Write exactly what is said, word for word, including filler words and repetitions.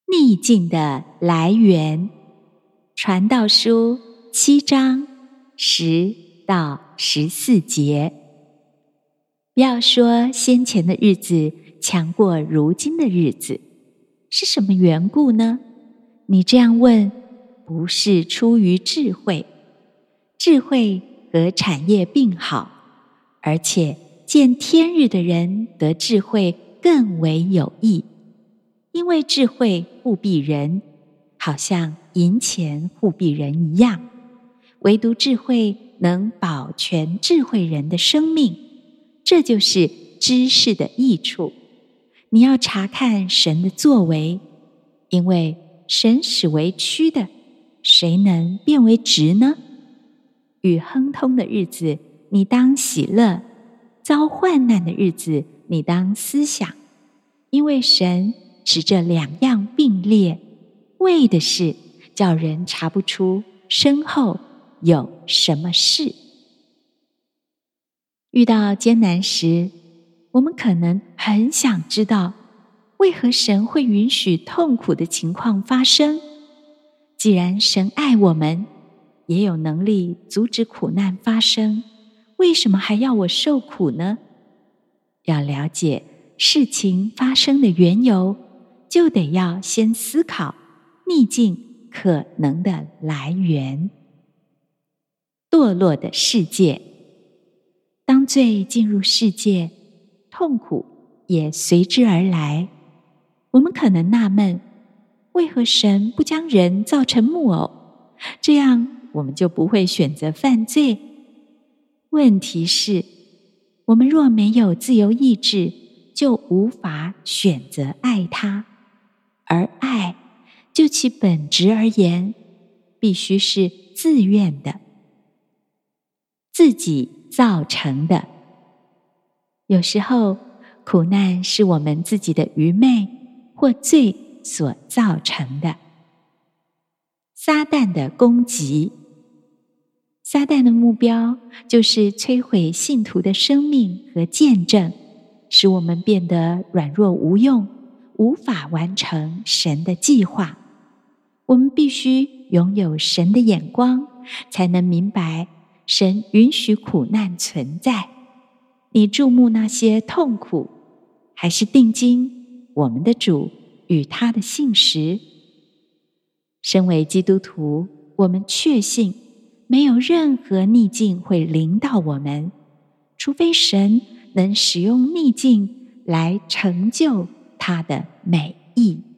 逆境的来源。传道书七章十到十四节。不要说先前的日子强过如今的日子，是什么缘故呢？你这样问，不是出于智慧。智慧和产业并好，而且见天日的人得智慧更为有益。因为智慧护庇人，好像银钱护庇人一样，唯独智慧能保全智慧人的生命，这就是知识的益处。你要查看神的作为，因为神使为曲的，谁能变为直呢？遇亨通的日子，你当喜乐；遭患难的日子，你当思想。因为神使这两样并列，为的是叫人查不出身后有什么事。遇到艰难时，我们可能很想知道，为何神会允许痛苦的情况发生？既然神爱我们，也有能力阻止苦难发生，为什么还要我受苦呢？要了解事情发生的缘由，就得要先思考逆境可能的来源。堕落的世界。当罪进入世界，痛苦也随之而来。我们可能纳闷，为何神不将人造成木偶？这样我们就不会选择犯罪。问题是，我们若没有自由意志，就无法选择爱他。而爱，就其本质而言，必须是自愿的，自己造成的。有时候，苦难是我们自己的愚昧或罪所造成的。撒旦的攻击。撒旦的目标就是摧毁信徒的生命和见证，使我们变得软弱无用，无法完成神的计划。我们必须拥有神的眼光，才能明白神允许苦难存在。你注目那些痛苦，还是定睛我们的主与他的信实？身为基督徒，我们确信没有任何逆境会临到我们，除非神能使用逆境来成就他的美意。